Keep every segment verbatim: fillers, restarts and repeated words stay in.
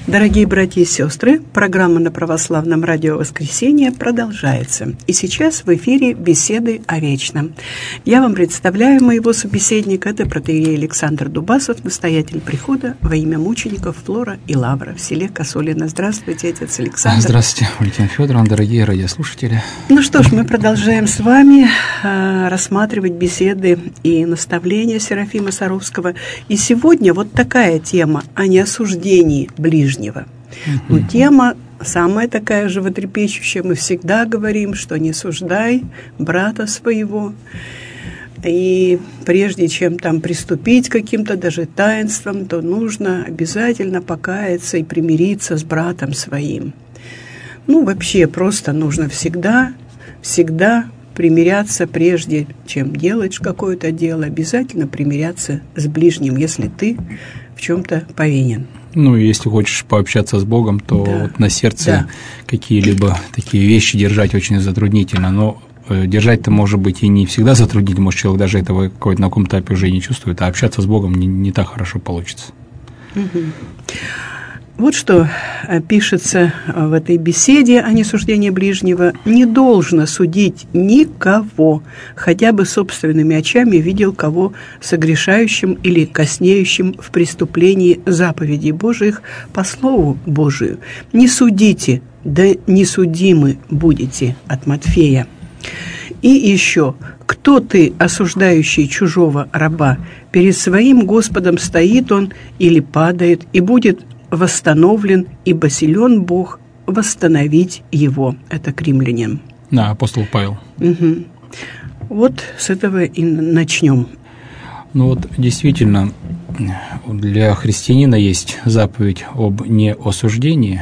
Дорогие братья и сестры, программа на Православном радио «Воскресенье» продолжается. И сейчас в эфире беседы о вечном. Я вам представляю моего собеседника. Это протоиерей Александр Дубасов, настоятель прихода во имя мучеников Флора и Лавра в селе Косулино. Здравствуйте, отец Александр. Здравствуйте, Валентина Федоровна, дорогие радиослушатели. Ну что ж, мы продолжаем с вами э, рассматривать беседы и наставления Серафима Саровского. И сегодня вот такая тема о неосуждении ближнего. Ну, тема самая такая животрепещущая. Мы всегда говорим, что не суждай брата своего. И прежде чем там приступить к каким-то даже таинствам, то нужно обязательно покаяться и примириться с братом своим. Ну, вообще просто нужно всегда, всегда примиряться, прежде чем делать какое-то дело, обязательно примиряться с ближним, если ты в чем-то повинен. Ну, если хочешь пообщаться с Богом, то да. вот на сердце да. какие-либо такие вещи держать очень затруднительно. Но держать-то, может быть, и не всегда затруднительно. Может, человек даже этого какой-то на каком-то этапе уже не чувствует, а общаться с Богом не, не так хорошо получится. Угу. Вот что пишется в этой беседе о несуждении ближнего. «Не должно судить никого, хотя бы собственными очами видел кого согрешающим или коснеющим в преступлении заповедей Божиих по слову Божию. Не судите, да не судимы будете» от Матфея. И еще: «Кто ты, осуждающий чужого раба? Перед своим Господом стоит он или падает, и будет восстановлен, ибо силен Бог восстановить его». Это к римлянам. Да, апостол Павел. Угу. Вот с этого и начнем. Ну вот действительно, для христианина есть заповедь об неосуждении,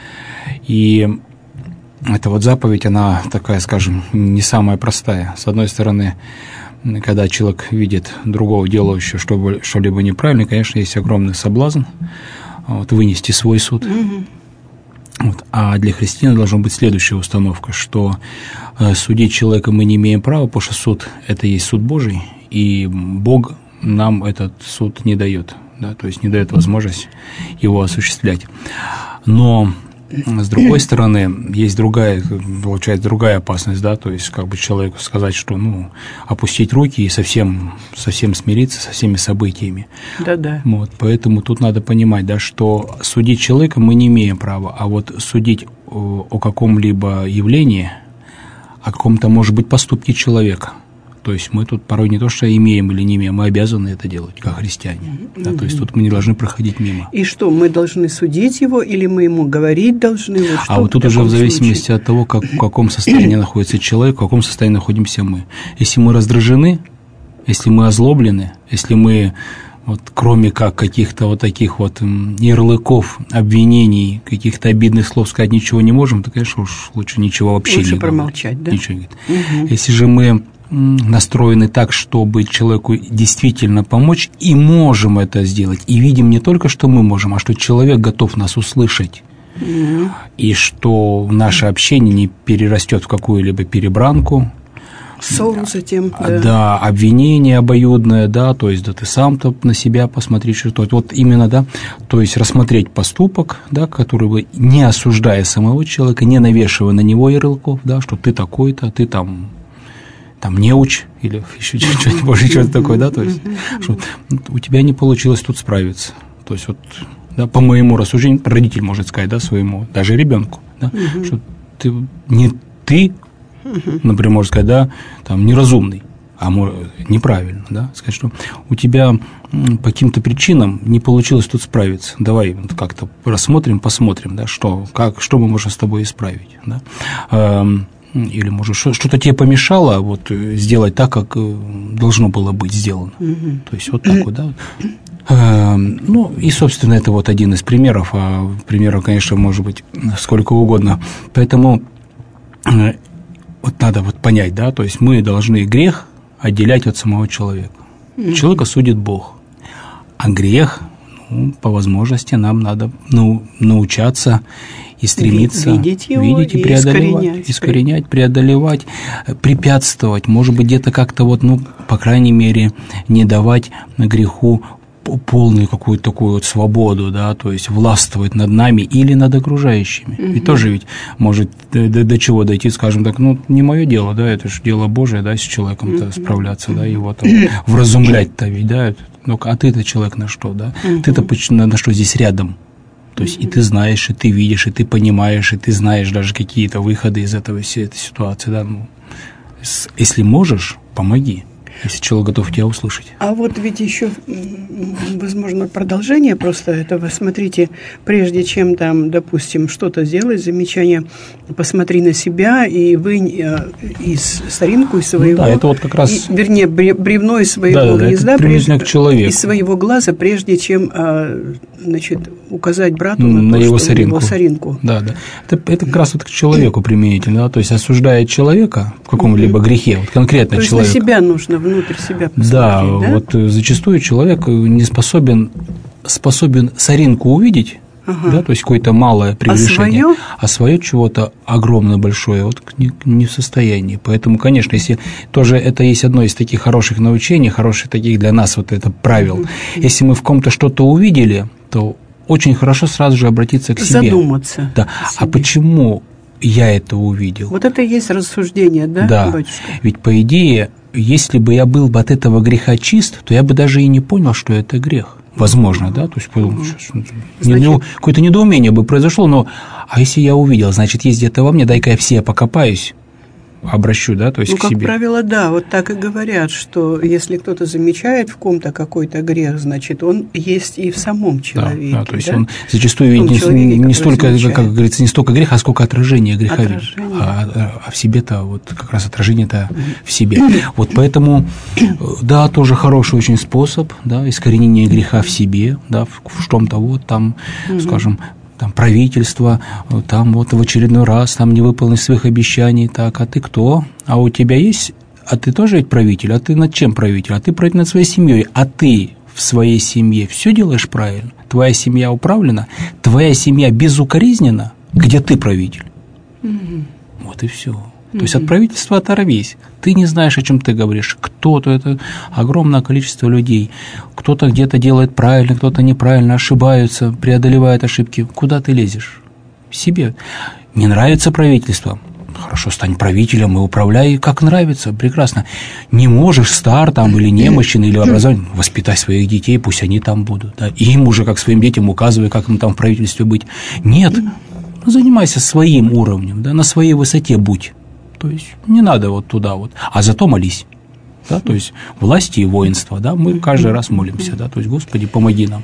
и эта вот заповедь, она такая, скажем, не самая простая. С одной стороны, когда человек видит другого делающего что-либо неправильно, конечно, есть огромный соблазн вот, вынести свой суд. Mm-hmm. Вот. А для христиан должна быть следующая установка, что э, судить человека мы не имеем права, потому что суд – это есть суд Божий, и Бог нам этот суд не дает, да, то есть не дает возможность его осуществлять. Но с другой стороны, есть другая, получается, другая опасность, да, то есть как бы человеку сказать, что, ну, опустить руки и совсем, совсем смириться со всеми событиями. Да-да. Вот, поэтому тут надо понимать, да, что судить человека мы не имеем права, а вот судить о, о каком-либо явлении, о каком-то, может быть, поступке человека. То есть мы тут порой не то, что имеем или не имеем, мы обязаны это делать, как христиане. Mm-hmm. Да, то есть тут мы не должны проходить мимо. И что, мы должны судить его или мы ему говорить должны? Вот а вот тут уже в зависимости случае? от того, как, в каком состоянии находится человек, в каком состоянии находимся мы. Если мы раздражены, если мы озлоблены, если мы, вот, кроме как каких-то вот таких вот ярлыков, обвинений, каких-то обидных слов сказать ничего не можем, то, конечно, уж лучше ничего вообще лучше не промолчать, говорить. Да? Ничего не говорить. Угу. Если же мы настроены так, чтобы человеку действительно помочь, и можем это сделать, и видим не только, что мы можем, а что человек готов нас услышать, mm-hmm. и что наше общение не перерастет в какую-либо перебранку, ссору затем, да. да, обвинение обоюдное, да, то есть, да ты сам-то на себя посмотри, что это, вот именно, да, то есть рассмотреть поступок, да, который бы, не осуждая самого человека, не навешивая на него ярлыков, да, что ты такой-то, ты там там неуч или еще что-то, может, что-то такое, да, то есть, что у тебя не получилось тут справиться, то есть, вот, да, по моему рассуждению, родитель может сказать, да, своему, даже ребенку, да, uh-huh. что ты, не ты, uh-huh. например, может сказать, да, там, неразумный, а неправильно, да, сказать, что у тебя по каким-то причинам не получилось тут справиться, давай вот как-то рассмотрим, посмотрим, да, что, как, что мы можем с тобой исправить, да, или, может, что-то тебе помешало вот, сделать так, как должно было быть сделано. Mm-hmm. То есть, вот так вот, да. А, ну, и, собственно, это вот один из примеров, а примеров, конечно, может быть сколько угодно. Поэтому вот надо вот понять, да, то есть мы должны грех отделять от самого человека. Mm-hmm. Человека судит Бог, а грех, ну, по возможности нам надо ну, научаться и стремиться видеть, его видеть и, и преодолевать, искоренять, искоренять, преодолевать, препятствовать, может быть, где-то как-то вот, ну, по крайней мере, не давать греху полную какую-то такую вот свободу, да, то есть властвовать над нами или над окружающими. Угу. Ведь тоже ведь может до, до чего дойти, скажем так, ну, не мое дело, да, это же дело Божие, да, с человеком-то угу. справляться, да, его там вразумлять-то ведь, да, ну, а ты-то человек на что, да, угу. ты-то на, на что здесь рядом. То есть и ты знаешь, и ты видишь, и ты понимаешь, и ты знаешь даже какие-то выходы из этого, всей этой ситуации, да, ну, если можешь, помоги. Если человек готов тебя услышать. А вот ведь еще, возможно, продолжение просто этого. Смотрите, прежде чем там, допустим, что-то сделать, замечание, посмотри на себя, и вы из соринку из своего... Ну, да, это вот как раз... И, вернее, бревно из своего да, гнезда, да, прежде, к человеку. Из своего глаза, прежде чем, значит, указать брату на, на то, его, что соринку. его соринку. Да, да. Это, это как раз вот к человеку применительно, да, то есть осуждая человека в каком-либо грехе, вот конкретно то человек. То есть на себя нужно внутрь себя посмотреть, да, да? Вот зачастую человек не способен, способен соринку увидеть, ага. да, то есть какое-то малое прегрешение, а свое, а свое чего-то огромное большое вот не, не в состоянии. Поэтому, конечно, если тоже это есть одно из таких хороших научений, хороших таких для нас вот это правил. Mm-hmm. Если мы в ком-то что-то увидели, то очень хорошо сразу же обратиться к себе. Задуматься. Да. А почему я это увидел? Вот это и есть рассуждение, да, да. батюшка? Ведь, по идее, если бы я был бы от этого греха чист, то я бы даже и не понял, что это грех. Возможно, да? То есть угу. значит... какое-то недоумение бы произошло, но а если я увидел, значит, есть где-то во мне, дай-ка я все покопаюсь, обращу, да, то есть ну, к себе. Ну, как правило, да, вот так и говорят, что если кто-то замечает в ком-то какой-то грех, значит, он есть и в самом человеке. Да, да, то есть да? он зачастую видит не, человеке, не столько, замечает. Как говорится, не столько греха, а сколько отражение греха отражение. видит. А, а в себе-то, вот как раз отражение-то в себе. Вот поэтому, да, тоже хороший очень способ, да, искоренения греха в себе, да, в, в чем-то вот там, скажем, там правительство, там вот в очередной раз там не выполнил своих обещаний, так, а ты кто? А у тебя есть, а ты тоже ведь правитель, а ты над чем правитель? А ты правитель над своей семьей, а ты в своей семье все делаешь правильно? Твоя семья управлена, твоя семья безукоризнена, где ты правитель? Mm-hmm. Вот и все. То есть от правительства оторвись. Ты не знаешь, о чем ты говоришь. Кто-то, это огромное количество людей. Кто-то где-то делает правильно, кто-то неправильно, ошибаются, преодолевают ошибки. Куда ты лезешь? В себе. Не нравится правительство? Хорошо, стань правителем и управляй, как нравится, прекрасно. Не можешь, стар там, или немощен, или образован, воспитай своих детей, пусть они там будут. Да? И им уже, как своим детям, указывай, как им там в правительстве быть. Нет, занимайся своим уровнем, да, на своей высоте будь. То есть не надо вот туда вот, а зато молись, да, то есть власти и воинства, да, мы каждый раз молимся, да, то есть Господи, помоги нам.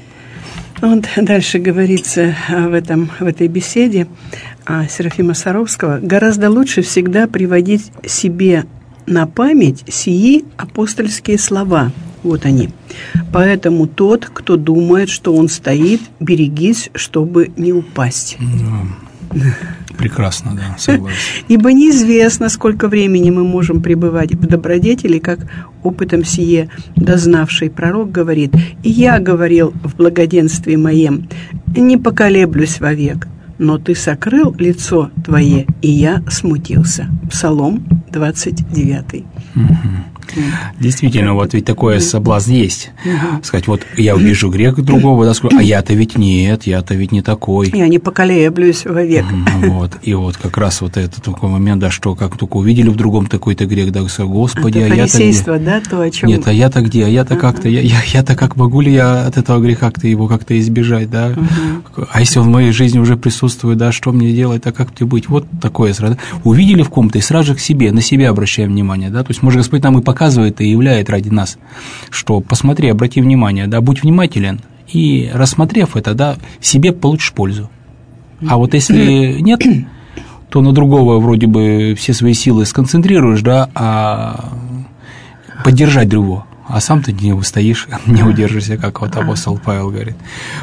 Вот дальше говорится в, этом, в этой беседе Серафима Саровского: гораздо лучше всегда приводить себе на память сии апостольские слова. Вот они. Поэтому тот, кто думает, что он стоит, берегись, чтобы не упасть. Да. Прекрасно, да, согласен. Ибо неизвестно, сколько времени мы можем пребывать в добродетели, как опытом сие дознавший пророк говорит: «И я говорил в благоденствии моем, не поколеблюсь вовек, но ты сокрыл лицо твое, и я смутился». Псалом двадцать девятый. Угу. Действительно, вот ведь такой соблазн есть. Uh-huh. Сказать, вот я увижу грех другого, да, скажу, а я-то ведь нет, я-то ведь не такой. Я не поколеблюсь вовек. Uh-huh. Вот. И вот как раз вот этот такой момент, да, что как только увидели в другом такой-то грех, да, Господи, это а я-то где? Да, то, о чем... Нет, а я-то где? А я-то uh-huh. как-то, я, я, я-то как, могу ли я от этого греха как-то его как-то избежать, да? Uh-huh. А если он в моей жизни уже присутствует, да, что мне делать, а как мне быть? Вот такое сразу. Увидели в ком-то и сразу же к себе, на себя обращаем внимание, да, то есть, может, Господь нам и показывает и являет ради нас, что посмотри, обрати внимание, да, будь внимателен, и рассмотрев это, да, себе получишь пользу. А вот если нет, то на другого вроде бы все свои силы сконцентрируешь, да, а поддержать другого, а сам ты не устоишь, не удержишься, как вот апостол Павел говорит.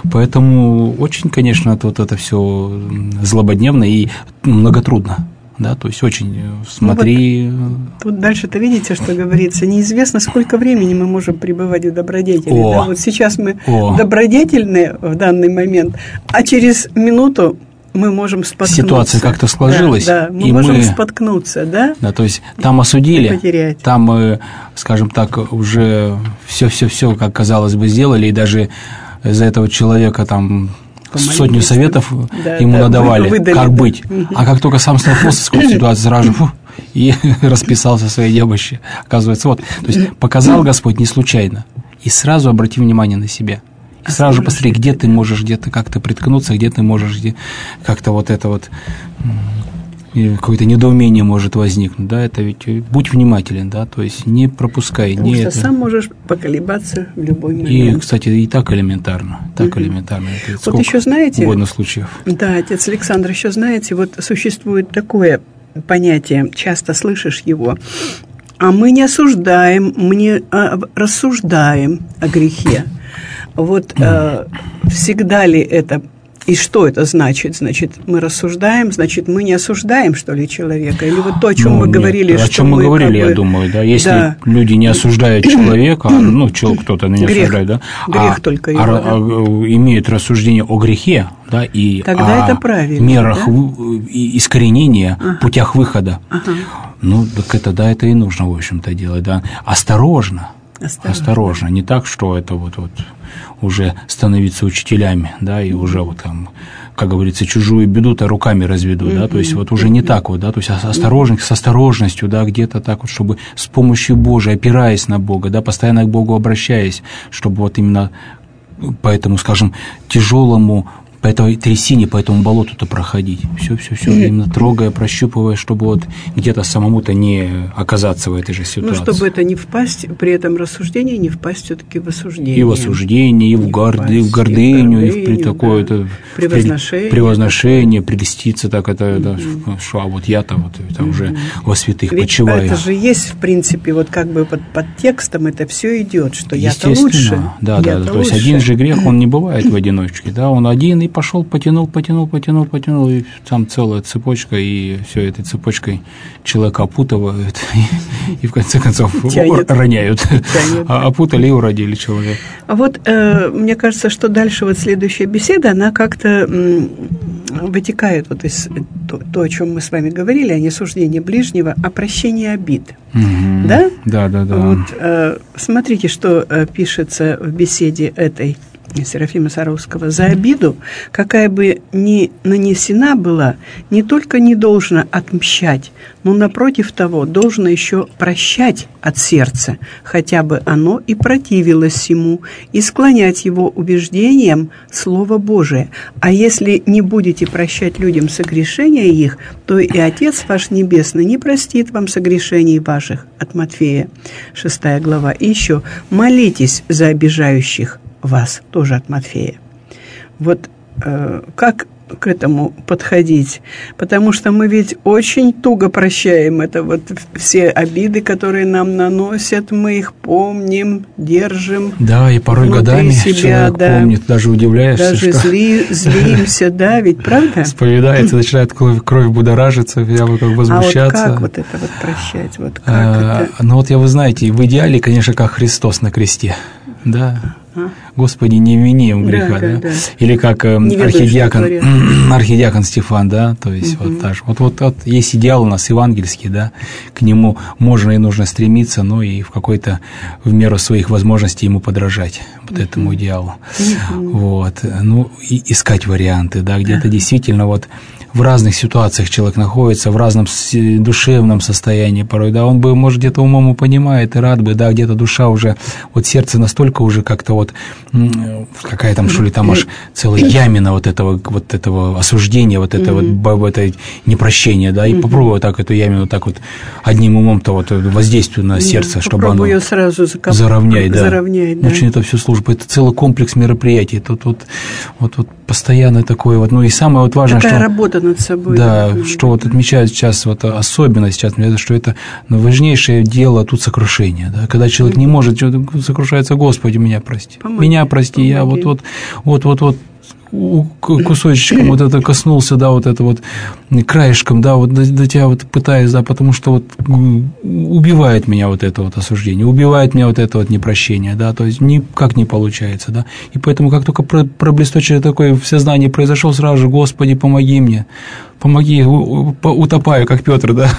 Поэтому очень, конечно, вот это все злободневно и многотрудно. Да, то есть очень смотри. Ну вот, тут дальше-то видите, что говорится: неизвестно, сколько времени мы можем пребывать в добродетели. Да? Вот сейчас мы О. добродетельны в данный момент, а через минуту мы можем споткнуться. Ситуация как-то сложилась. Да, да. Мы и можем мы, споткнуться, да? Да, то есть там осудили, потерять. Там мы, скажем так, уже все-все-все, как казалось бы, сделали, и даже за этого человека там помолились, сотню советов да, ему да, надавали, выдали, как да. быть. Угу. А как только сам столкнулся с какой-то ситуацией, сразу же фу, и расписался в своей немощи. Оказывается, вот. То есть показал Господь не случайно. И сразу обрати внимание на себя. И сразу же посмотри, где ты можешь где-то как-то приткнуться, где ты можешь где как-то вот это вот какое-то недоумение может возникнуть, да, это ведь будь внимателен, да, то есть не пропускай. Потому не что это... сам можешь поколебаться в любой момент. И, кстати, и так элементарно, так угу. элементарно. Это вот еще знаете, угодно случаев. Да, отец Александр, еще знаете, вот существует такое понятие, часто слышишь его, а мы не осуждаем, мы не а, рассуждаем о грехе. Вот э, всегда ли это, и что это значит? Значит, мы рассуждаем, значит, мы не осуждаем, что ли, человека? Или вот то, о чем ну, мы нет, говорили, о что чем мы, мы говорили, как бы, я думаю, да, если да. люди не осуждают человека, ну, кто-то не грех, осуждает, да, грех а, только его, а, да. а, имеют рассуждение о грехе, да, и тогда о это правильно, мерах да? искоренения, ага. путях выхода, ага. ну, так это, да, это и нужно, в общем-то, делать, да, осторожно. Осторожно. Осторожно, не так, что это вот, вот уже становиться учителями, да, и уже вот там, как говорится, чужую беду-то руками разведут, да, то есть вот уже не так вот, да, то есть осторожно, с осторожностью, да, где-то так вот, чтобы с помощью Божией, опираясь на Бога, да, постоянно к Богу обращаясь, чтобы вот именно по этому, скажем, тяжелому, по этой трясине, по этому болоту-то проходить. Все, все, все, именно трогая, прощупывая, чтобы вот где-то самому-то не оказаться в этой же ситуации. Ну, чтобы это не впасть, при этом рассуждении не впасть все-таки в осуждение. И в осуждение, и в, горды, в гордыню, и в при такое да. превозношение. Превозношение, прелеститься, так это, mm-hmm. это что, а вот я-то вот это mm-hmm. уже во святых ведь почиваю. Это же есть, в принципе, вот как бы под, под текстом это все идет, что я-то лучше. Да, да, да. То есть один же грех, он не бывает в одиночке, да, он один и пошел, потянул, потянул, потянул, потянул, и там целая цепочка, и все этой цепочкой человека опутывают, и, и в конце концов Тянет. роняют. Тянет. А опутали и уродили человека. А вот э, мне кажется, что дальше вот следующая беседа, она как-то м, вытекает вот из то, то, о чем мы с вами говорили, о несуждении ближнего, о прощении обид. Угу. Да? Да, да, да. Вот э, смотрите, что э, пишется в беседе этой Серафима Саровского. За обиду, какая бы ни нанесена была, не только не должно отмщать, но, напротив того, должно еще прощать от сердца, хотя бы оно и противилось ему, и склонять его убеждением Слово Божие. А если не будете прощать людям согрешения их, то и Отец ваш Небесный не простит вам согрешений ваших. От Матфея, шестая глава. И еще молитесь за обижающих вас, тоже от Матфея. Вот э, как к этому подходить? Потому что мы ведь очень туго прощаем это, вот все обиды, которые нам наносят, мы их помним, держим. Да, и порой годами себя, человек да, помнит, даже удивляешься. Даже что... зли, злимся, да, ведь правда? Споведается, начинает кровь, кровь будоражиться, я бы как возмущаться. А вот как вот это вот прощать? Вот как а, это? Ну вот я, вы знаете, в идеале, конечно, как Христос на кресте, да. А? Господи, не вини им греха, да, да? Да. Или как э, архидиакон, архидиакон Стефан, да, то есть угу. вот даже. Вот, вот, вот есть идеал у нас евангельский, да, к нему можно и нужно стремиться, но и в какой-то, в меру своих возможностей ему подражать, вот угу. этому идеалу. Угу. Вот, ну, и искать варианты, да, где-то действительно вот в разных ситуациях человек находится, в разном душевном состоянии порой, да, он бы, может, где-то умом понимает и рад бы, да, где-то душа уже, вот сердце настолько уже как-то вот, какая там, что ли, там аж целая ямина вот этого, вот этого осуждения, вот этого, mm-hmm. вот, это непрощения, да, и mm-hmm. попробую так эту ямину так вот одним умом-то вот воздействию на сердце, mm-hmm. чтобы оно ее сразу закоп... заровнять, да. заровнять, да. Очень это все служба, это целый комплекс мероприятий, тут вот, вот, вот постоянно такое вот, ну и самое вот важное, такая что... работа над собой. Да, да, что вот отмечают сейчас, вот особенно сейчас, что это ну, важнейшее дело тут сокрушение, да, когда человек mm-hmm. не может, сокрушается, Господи, меня прости, Помоги. меня прости, Помоги. я вот, вот, вот, вот, вот, кусочком вот это коснулся, да, вот это вот краешком, да, вот до, до тебя вот пытаюсь, да, потому что вот убивает меня вот это вот осуждение, убивает меня вот это вот непрощение, да, то есть никак не получается, да, и поэтому как только проблесточие такое в сознании произошел, сразу же: Господи, помоги мне, помоги, утопаю, как Петр, да,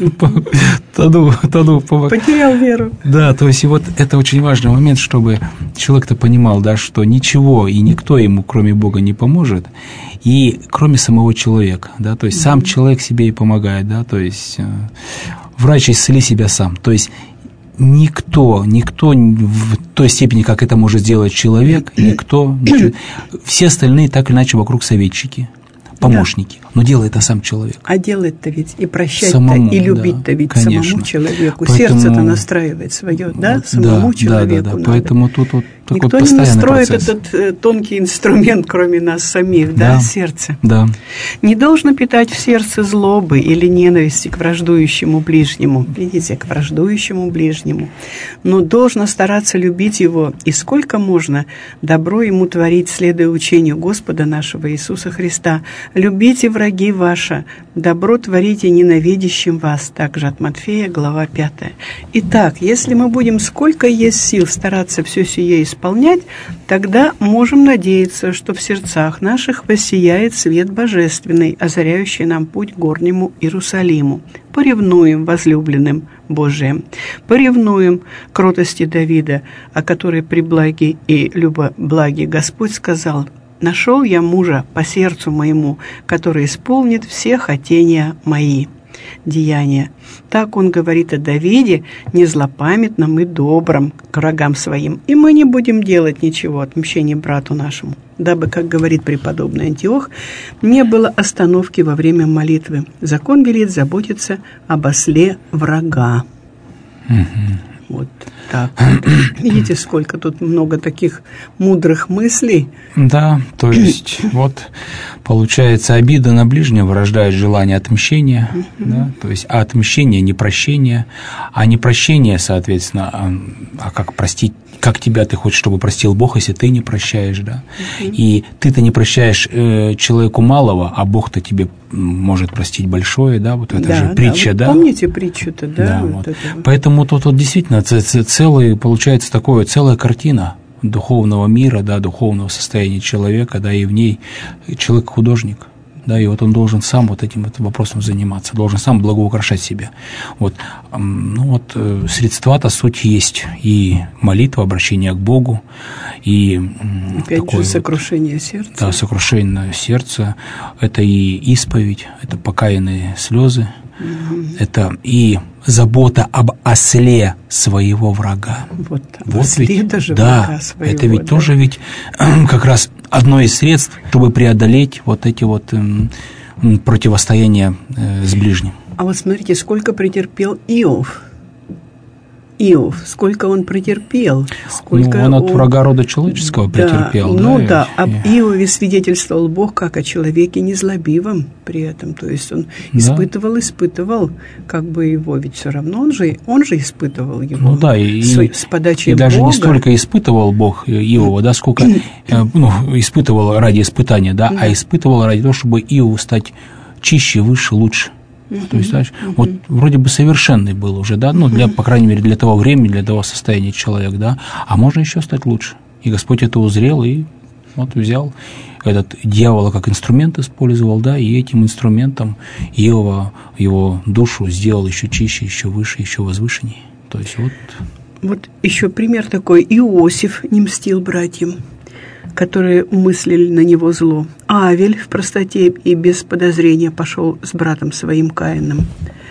тону, тону, потерял веру. Да, то есть и вот это очень важный момент, чтобы человек-то понимал, да, что ничего и никто ему, кроме Бога, не поможет, и кроме самого человека, да, то есть сам человек себе и помогает, да, то есть врач исцели себя сам, то есть никто, никто в той степени, как это может сделать человек, никто, все остальные так или иначе вокруг советчики, помощники, да. Но делает это сам человек. А делает-то ведь и прощать-то, и любить-то да, ведь конечно. Самому человеку. Поэтому... Сердце-то настраивает свое, да, самому да, человеку да, да, да. надо. Поэтому тут вот такой никто не настроит процесс. Этот э, тонкий инструмент, кроме нас самих, да, да сердце. Да. Не должно питать в сердце злобы или ненависти к враждующему ближнему, видите, к враждующему ближнему, но должно стараться любить его, и сколько можно добро ему творить, следуя учению Господа нашего Иисуса Христа. Любите враги ваши, добро творите ненавидящим вас. Также от Матфея, глава пятая. Итак, если мы будем сколько есть сил стараться все сие исполнять, тогда можем надеяться, что в сердцах наших воссияет свет божественный, озаряющий нам путь к горнему Иерусалиму. Поревнуем возлюбленным Божиим, поревнуем кротости Давида, о которой при благе и любоблаге Господь сказал: «Нашел я мужа по сердцу моему, который исполнит все хотения мои». Деяния. Так он говорит о Давиде, не злопамятном и добром к врагам своим. И мы не будем делать ничего отмщения брату нашему, дабы, как говорит преподобный Антиох, не было остановки во время молитвы. Закон велит заботиться об осле врага. Вот так. Видите, сколько тут много таких мудрых мыслей. Да, то есть вот получается, обида на ближнего рождает желание отмщения, uh-huh. да, то есть а отмщение не прощение, а не прощение, соответственно, а, а как простить, как тебя ты хочешь, чтобы простил Бог, если ты не прощаешь, да, uh-huh. и ты-то не прощаешь э, человеку малого, а Бог-то тебе может простить большое, да, вот это да, же притча, да. да. Помните притчу-то, да? Да, вот вот. это. Поэтому тут вот действительно целый, получается такое, целая картина духовного мира, да, духовного состояния человека, да, и в ней человек художник, да, и вот он должен сам вот этим вот вопросом заниматься, должен сам благоукрашать себя. Вот, ну вот средства-то суть есть, и молитва, обращение к Богу, и опять такое же сокрушение вот, сердца. Да, сокрушение сердца, это и исповедь, это покаянные слезы, угу. это и забота об осле своего врага. Вот, вот осле ведь, даже да, врага своего. Это ведь да. тоже ведь как раз одно из средств, чтобы преодолеть вот эти вот противостояния с ближним. А вот смотрите, сколько претерпел Иов. Иов, сколько он претерпел, сколько ну, он от он... врага рода человеческого да, претерпел. Ну да, да об Иове свидетельствовал Бог как о человеке незлобивом при этом, то есть он да. испытывал, испытывал, как бы его, ведь все равно он же, он же испытывал его. Ну да, и, с, с подачей и Бога. даже не столько испытывал Бог Иова, да, сколько ну, испытывал ради испытания, да, а испытывал ради того, чтобы Иову стать чище, выше, лучше. Uh-huh, То есть, знаешь, uh-huh. вот вроде бы совершенный был уже, да, ну, для, по крайней мере, для того времени, для того состояния человека, да, а можно еще стать лучше. И Господь это узрел и вот взял этот дьявола как инструмент использовал, да, и этим инструментом Иова, его душу сделал еще чище, еще выше, еще возвышеннее. То есть вот... Вот еще пример такой. Иосиф не мстил братьям, которые умыслили на него зло. Авель в простоте и без подозрения пошел с братом своим Каином.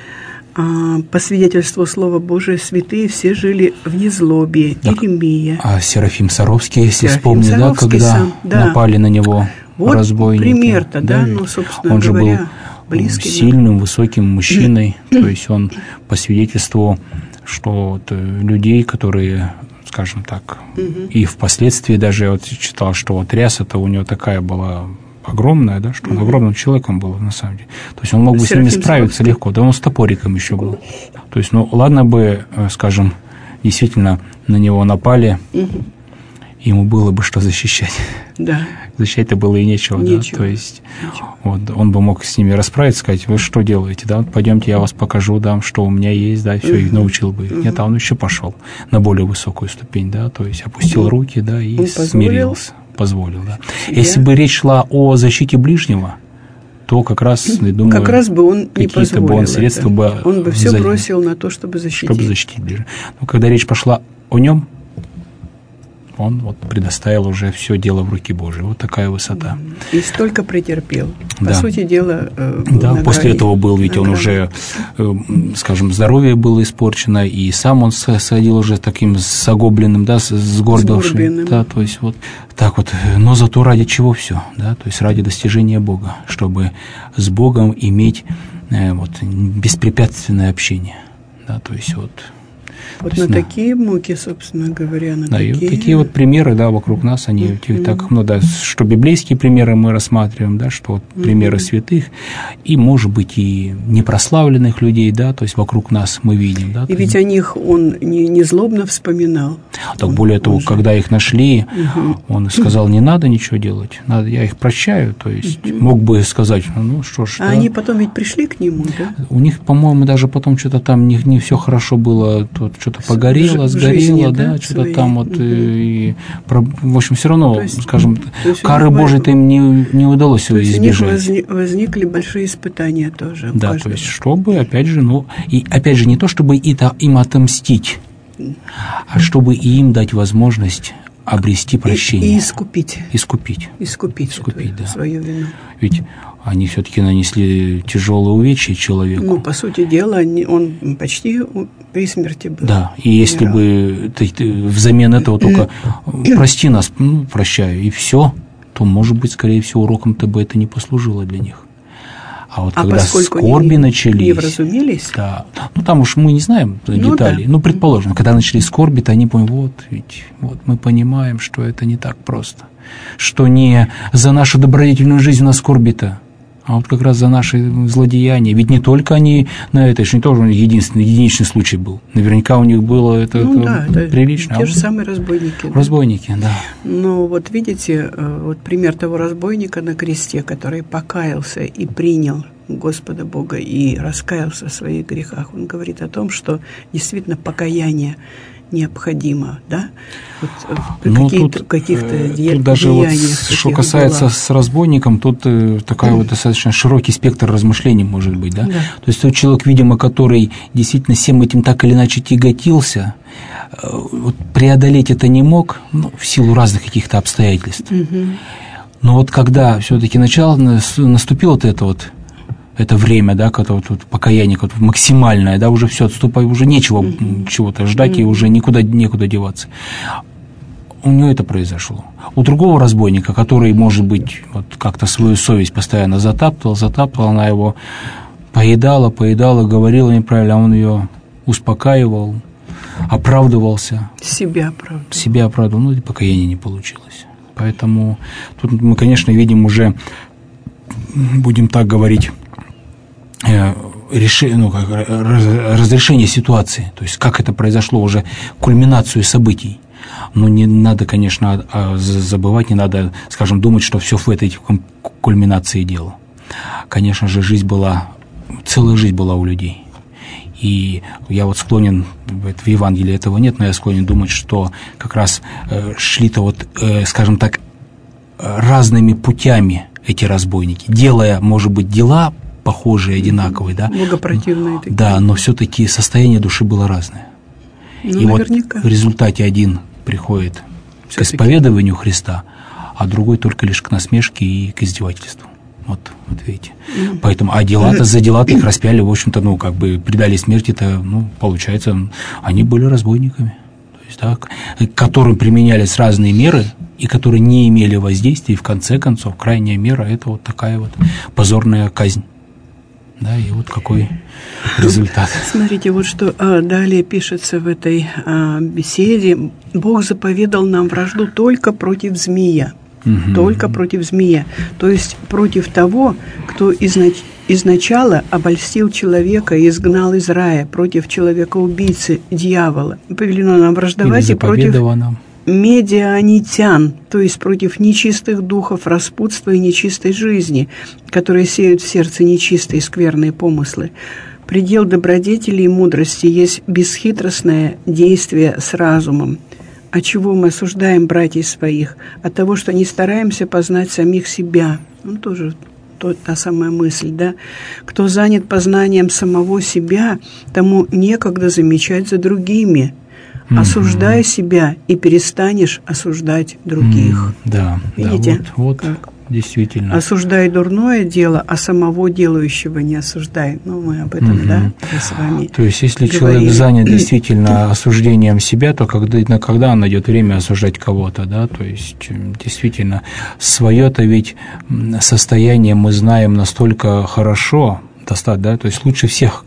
А, по свидетельству Слова Божия, святые все жили в незлобии. Так, Иеремия. А Серафим Саровский, если Серафим вспомнить, да, когда сам, да. напали на него вот разбойники. пример-то, да, да, ну, собственно он же говоря, был близкий, сильным, да. высоким мужчиной, то есть он по свидетельству, что вот людей, которые... скажем так, угу. и впоследствии даже я вот читал, что вот ряса-то у него такая была огромная, да, что он угу. огромным человеком был на самом деле. То есть он мог бы Серафим с ними справиться Саровский. легко, да он с топориком еще был. То есть, ну, ладно бы, скажем, действительно на него напали, угу. ему было бы что защищать. Да. защищать-то было и нечего, нечего. Да, то есть вот, он бы мог с ними расправиться, сказать, вы что делаете, да, пойдемте, я вас покажу, дам, что у меня есть, да, и все, и научил бы. Uh-huh. Нет, а он еще пошел на более высокую ступень, да, то есть опустил uh-huh. руки, да, и он смирился, позволил, да. Я... Если бы речь шла о защите ближнего, то как раз, я думаю, как раз бы он не позволил бы он средства это. бы он бы все бросил на то, чтобы защитить. Чтобы защитить ближнего. Но когда речь пошла о нем, он вот предоставил уже все дело в руки Божьи. Вот такая высота. И столько претерпел. По да. сути дела, э, да, после этого был, ведь он уже, э, скажем, здоровье было испорчено, и сам он сходил уже таким загобленным, да, сгорбившим. Да, то есть вот так вот. Но зато ради чего все, да, то есть ради достижения Бога, чтобы с Богом иметь э, вот беспрепятственное общение, да, то есть вот. Вот на да. такие муки, собственно говоря, на да, такие... И вот такие вот примеры, да, вокруг нас, они mm-hmm. так, ну да, что библейские примеры мы рассматриваем, да, что вот mm-hmm. примеры святых, и, может быть, и непрославленных людей, да, то есть вокруг нас мы видим, да. И ведь о них он не, не злобно вспоминал. Так он, более того, же... когда их нашли, mm-hmm. он сказал, не надо ничего делать, надо, я их прощаю, то есть mm-hmm. мог бы сказать, ну что ж. А да. они потом ведь пришли к нему, да? У них, по-моему, даже потом что-то там не, не все хорошо было, тут что-то погорело, сгорело, жизни, да, да что-то своей. Там вот, угу. и, в общем, все равно, есть, скажем, кары Божьей-то им не, не удалось то избежать. У них возникли большие испытания тоже. Да, то есть, чтобы, опять же, ну, и опять же, не то, чтобы им отомстить, а чтобы и им дать возможность обрести прощение. И, и искупить. Искупить. Искупить, искупить да. свою вину. Ведь они все-таки нанесли тяжелые увечья человеку. Ну, по сути дела, он почти при смерти был. Да, и если умирал. Бы ты, ты, взамен этого только прости нас, ну, прощаю, и все, то, может быть, скорее всего, уроком-то бы это не послужило для них. А вот а когда скорби не, начались... не вразумились? Да. Ну, там уж мы не знаем ну, деталей. Да. Ну, предположим, когда начались скорби-то, они поняли, вот, ведь вот мы понимаем, что это не так просто. Что не за нашу добродетельную жизнь у нас скорби-то, а вот как раз за наши злодеяния. Ведь не только они на это, это не тоже единственный, единичный случай был. Наверняка у них было это, ну, это да, прилично. Те а же вот самые разбойники. Разбойники, да. да. Ну, вот видите, вот пример того разбойника на кресте, который покаялся и принял Господа Бога и раскаялся в своих грехах. Он говорит о том, что действительно покаяние необходимо, да? Вот при ну, каких-то, тут, каких-то э, де- тут даже вот, деяниях. Что касается делах. С разбойником, тут э, такая mm. вот достаточно широкий спектр размышлений может быть, да? да? То есть тот человек, видимо, который действительно всем этим так или иначе тяготился, э, вот преодолеть это не мог, ну, в силу разных каких-то обстоятельств. Mm-hmm. Но вот когда все-таки начало, наступило вот это вот это время, да, когда вот, вот покаяние вот, максимальное, да, уже все отступает, уже нечего mm-hmm. чего-то ждать, mm-hmm. и уже никуда некуда деваться. У него это произошло. У другого разбойника, который, может быть, вот как-то свою совесть постоянно затаптывал, затаптывал, она его поедала, поедала, говорила неправильно, а он ее успокаивал, оправдывался. Себя оправдывал. Себя оправдывал, ну и покаяние не получилось. Поэтому тут мы, конечно, видим уже, будем так говорить, решение, ну, как, разрешение ситуации, то есть как это произошло, уже кульминацию событий. Но не надо, конечно, забывать, не надо, скажем, думать, что все в этой кульминации дело. Конечно же, жизнь была, целая жизнь была у людей. И я вот склонен, в Евангелии этого нет, но я склонен думать, что как раз шли-то вот, скажем так, разными путями эти разбойники, делая, может быть, дела похожие, одинаковые, да? Богопротивные такие. Да, но все-таки состояние души было разное. Ну, и наверняка. Вот в результате один приходит все-таки к исповедованию Христа, а другой только лишь к насмешке и к издевательству. Вот, вот видите. Mm. Поэтому, а дела-то за дела-то их распяли, в общем-то, ну, как бы предали смерти-то, ну, получается, они были разбойниками. То есть, да, к которым применялись разные меры, и которые не имели воздействия, и в конце концов, крайняя мера – это вот такая вот позорная казнь. Да, и вот какой результат. Смотрите, вот что а, далее пишется в этой а, беседе. Бог заповедал нам вражду только против змея. Угу. Только против змея. То есть против того, кто изнач... изначала обольстил человека и изгнал из рая, против человека-убийцы, дьявола. Повелено нам враждовать и против... нам. медианитян, то есть против нечистых духов, распутства и нечистой жизни, которые сеют в сердце нечистые скверные помыслы. Предел добродетели и мудрости есть бесхитростное действие с разумом. От чего мы осуждаем братьев своих? От того, что не стараемся познать самих себя. Ну, тоже то, та самая мысль, да? Кто занят познанием самого себя, тому некогда замечать за другими. Mm-hmm. Осуждай себя, и перестанешь осуждать других. Mm, да, видите? Да, вот, вот действительно. Осуждай дурное дело, а самого делающего не осуждай. Ну, мы об этом, mm-hmm. да, с вами То есть, если говорили. Человек занят действительно осуждением себя, то когда, когда найдет время осуждать кого-то, да, то есть, действительно, свое-то ведь состояние мы знаем настолько хорошо, да, то есть лучше всех,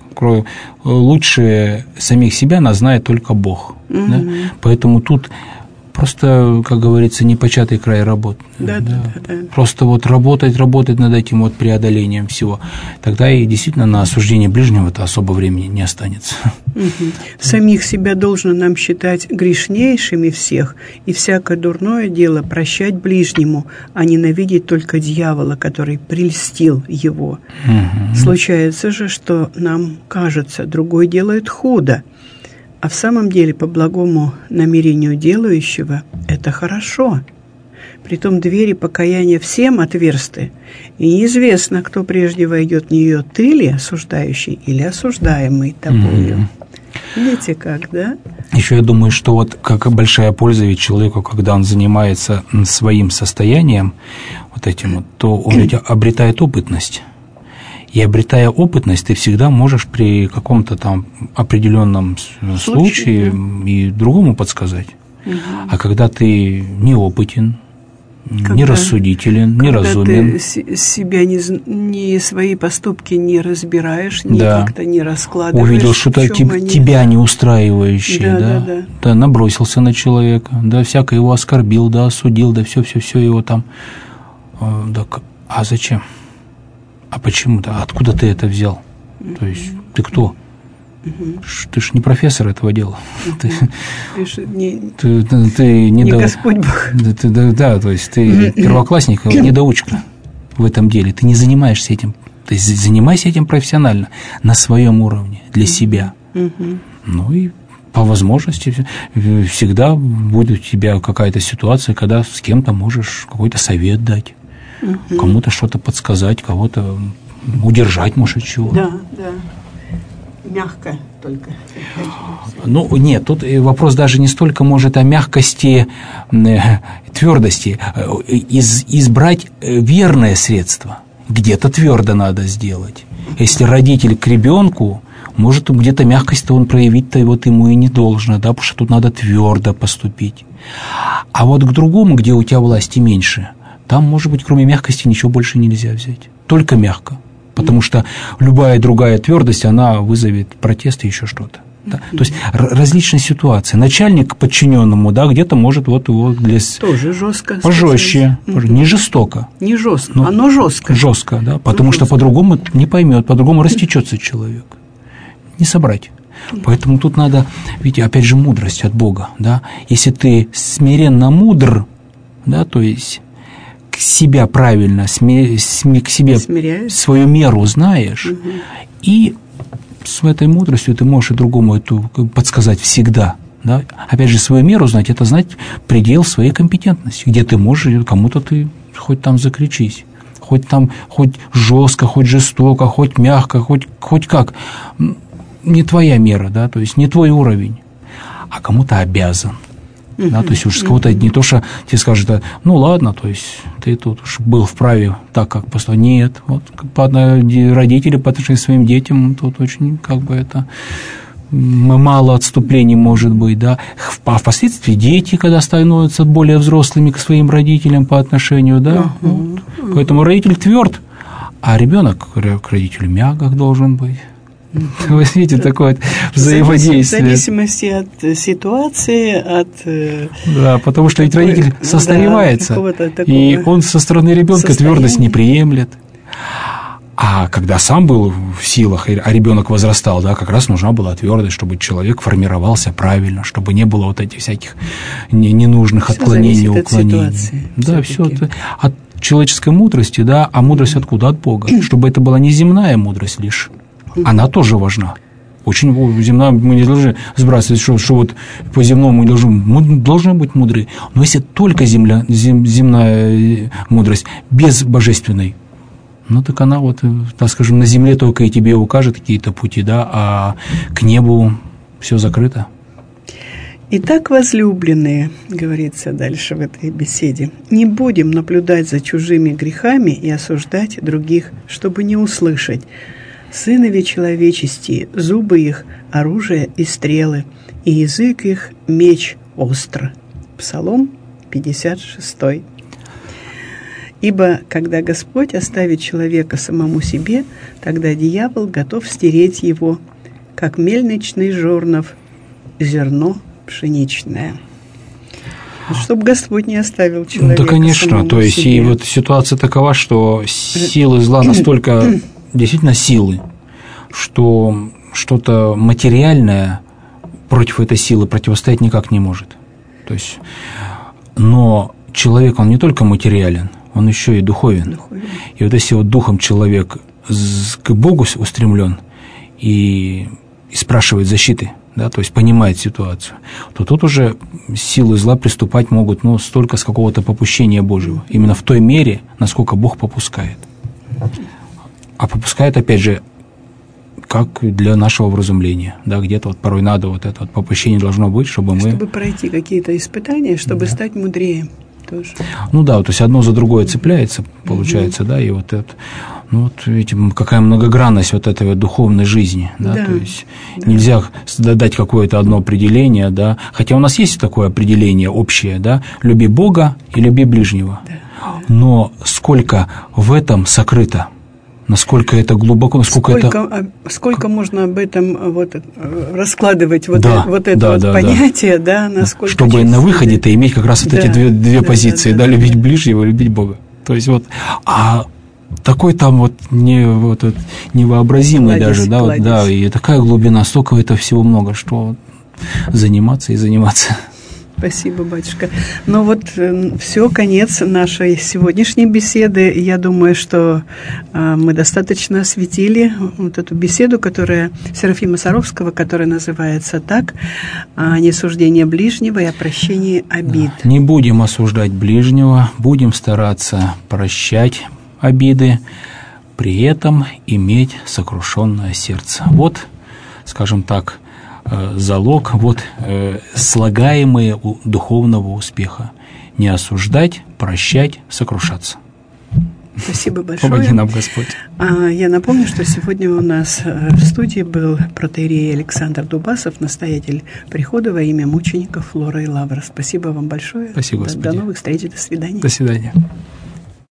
лучше самих себя нас знает только Бог. Mm-hmm. Да? Поэтому тут просто, как говорится, непочатый край работ. Да, да. Да, да. Просто вот работать, работать над этим вот преодолением всего. Тогда и действительно на осуждение ближнего-то особо времени не останется. Угу. Самих себя должно нам считать грешнейшими всех, и всякое дурное дело прощать ближнему, а ненавидеть только дьявола, который прельстил его. Угу. Случается же, что нам кажется, другой делает худо, а в самом деле, по благому намерению делающего, это хорошо. Притом двери покаяния всем отверсты, и неизвестно, кто прежде войдет в нее, ты ли осуждающий или осуждаемый тобою. Mm-hmm. Видите как, да? Еще я думаю, что вот как большая польза ведь человеку, когда он занимается своим состоянием, вот этим вот, то он ведь обретает опытность. И обретая опытность, ты всегда можешь при каком-то там определенном случае, случае да. и другому подсказать. Угу. А когда ты неопытен, когда, нерассудителен, неразумен, ты себя не, не свои поступки не разбираешь, не да. как-то не раскладываешь. Увидел что-то тебя, они... тебя не устраивающее, да, да, да. Да. да, набросился на человека, да, всяко его оскорбил, да, осудил, да, все-все-все его там. Да, а зачем? А почему-то? А откуда ты это взял? Mm-hmm. То есть ты кто? Mm-hmm. Ты ж не профессор этого дела. Mm-hmm. Ты, не, ты, ты, ты не, не до... Господь Бог. Да, ты, да, да, то есть ты mm-hmm. первоклассник, недоучка в этом деле. Ты не занимаешься этим. Ты занимайся этим профессионально, на своем уровне, для mm-hmm. себя. Mm-hmm. Ну и по возможности всегда будет у тебя какая-то ситуация, когда с кем-то можешь какой-то совет дать. Угу. Кому-то что-то подсказать, кого-то удержать, может, от чего. Да, да. Мягко только. Ну, нет, тут вопрос даже не столько, может, о мягкости, твердости. Из, избрать верное средство. Где-то твердо надо сделать. Если родитель к ребенку, может, где-то мягкость-то он проявить-то вот ему и не должно, да, потому что тут надо твердо поступить. А вот к другому, где у тебя власти меньше, там, может быть, кроме мягкости ничего больше нельзя взять. Только мягко. Потому что любая другая твердость, она вызовет протест и еще что-то. Да? Mm-hmm. То есть различные ситуации. Начальник к подчиненному, да, где-то может вот его для... Тоже жестко. Пожестче. Mm-hmm. Не жестоко. Не жестко, но оно жестко. Жестко, да, потому ну, что жестко. По-другому не поймет, по-другому растечется человек. Не собрать. Mm-hmm. Поэтому тут надо, видите, опять же, мудрость от Бога. Да? Если ты смиренно мудр, да, то есть... себя правильно, сме, сме, к себе Смиряешь. Свою меру знаешь, угу. и с этой мудростью ты можешь и другому эту подсказать всегда. Да? Опять же, свою меру знать, это знать предел своей компетентности, где ты можешь, кому-то ты хоть там закричись, хоть там, хоть жестко, хоть жестоко, хоть мягко, хоть, хоть как. Не твоя мера, да? То есть не твой уровень, а кому-то обязан. Да, то есть уж с кого-то не то, что тебе скажут, ну ладно, то есть ты тут уж был вправе так, как поступать. Нет, вот по, родители по отношению к своим детям, тут очень как бы это мало отступлений может быть, да. А впоследствии дети, когда становятся более взрослыми к своим родителям по отношению, да, uh-huh. вот. Поэтому родитель тверд, а ребенок к родителю мягок должен быть. Вы видите, да. Такое взаимодействие. В зависимости от ситуации, от... Да, потому что ведь родитель состаревается, да, и он со стороны ребенка твердость не приемлет. А когда сам был в силах, а ребенок возрастал, да, как раз нужна была твердость, чтобы человек формировался правильно, чтобы не было вот этих всяких ненужных все отклонений, от уклонений. Ситуации, да, все это от человеческой мудрости, да, а мудрость откуда? От Бога. Чтобы это была не земная мудрость лишь, она тоже важна. Очень земная, мы не должны сбрасывать, что, что вот по земному мы должны, мы должны быть мудры. Но если только земля, зем, земная мудрость без божественной, ну так она вот, так скажем, на земле только и тебе укажет какие-то пути, да, а к небу все закрыто. Итак, возлюбленные, говорится дальше в этой беседе, не будем наблюдать за чужими грехами и осуждать других, чтобы не услышать. Сынови человечести, зубы их – оружие и стрелы, и язык их – меч остро. Псалом пятьдесят шесть. Ибо, когда Господь оставит человека самому себе, тогда дьявол готов стереть его, как мельничный жорнов, зерно пшеничное. Чтобы Господь не оставил человека. Да, конечно, то есть себе. И вот ситуация такова, что силы зла настолько, действительно силы, что что-то материальное против этой силы противостоять никак не может. То есть, но человек, он не только материален, он еще и духовен. духовен. И вот если вот духом человек к Богу устремлен и, и спрашивает защиты, да, то есть понимает ситуацию, то тут уже силы зла приступать могут, ну, столько с какого-то попущения Божьего. Именно в той мере, насколько Бог попускает. А попускает, опять же, как для нашего вразумления, да, где-то вот порой надо вот это вот попущение должно быть, чтобы мы... Чтобы пройти какие-то испытания, чтобы да. стать мудрее тоже. Ну да, то есть одно за другое цепляется, получается, mm-hmm. да, и вот это... Ну, вот видите, какая многогранность вот этой вот духовной жизни, да, да, то есть да. нельзя дать какое-то одно определение, да, хотя у нас есть такое определение общее, да, люби Бога и люби ближнего, да, да. Но сколько в этом сокрыто, насколько это глубоко, насколько сколько, это... Сколько можно об этом вот раскладывать, вот, да, это, вот это да, вот да, понятие, да, да насколько... Чтобы чувствует. На выходе-то иметь как раз вот да, эти две, две да, позиции, да, да, да, любить да. ближнего, любить Бога, то есть вот... А такой там вот, не, вот, вот невообразимый кладезь, даже, да, вот, да, и такая глубина, столько этого всего много, что заниматься и заниматься. Спасибо, батюшка. Ну вот э, все, конец нашей сегодняшней беседы. Я думаю, что э, мы достаточно осветили вот эту беседу, которая Серафима Саровского, которая называется так: о несуждении ближнего и о прощении обид. Да. Не будем осуждать ближнего, будем стараться прощать обиды, при этом иметь сокрушенное сердце. Вот, скажем так, залог, вот слагаемые духовного успеха. Не осуждать, прощать, сокрушаться. Спасибо большое. Помоги нам, Господь. Я напомню, что сегодня у нас в студии был протоиерей Александр Дубасов, настоятель прихода во имя мучеников Флора и Лавра. Спасибо вам большое. Спасибо, Господи. До новых встреч, до свидания. До свидания.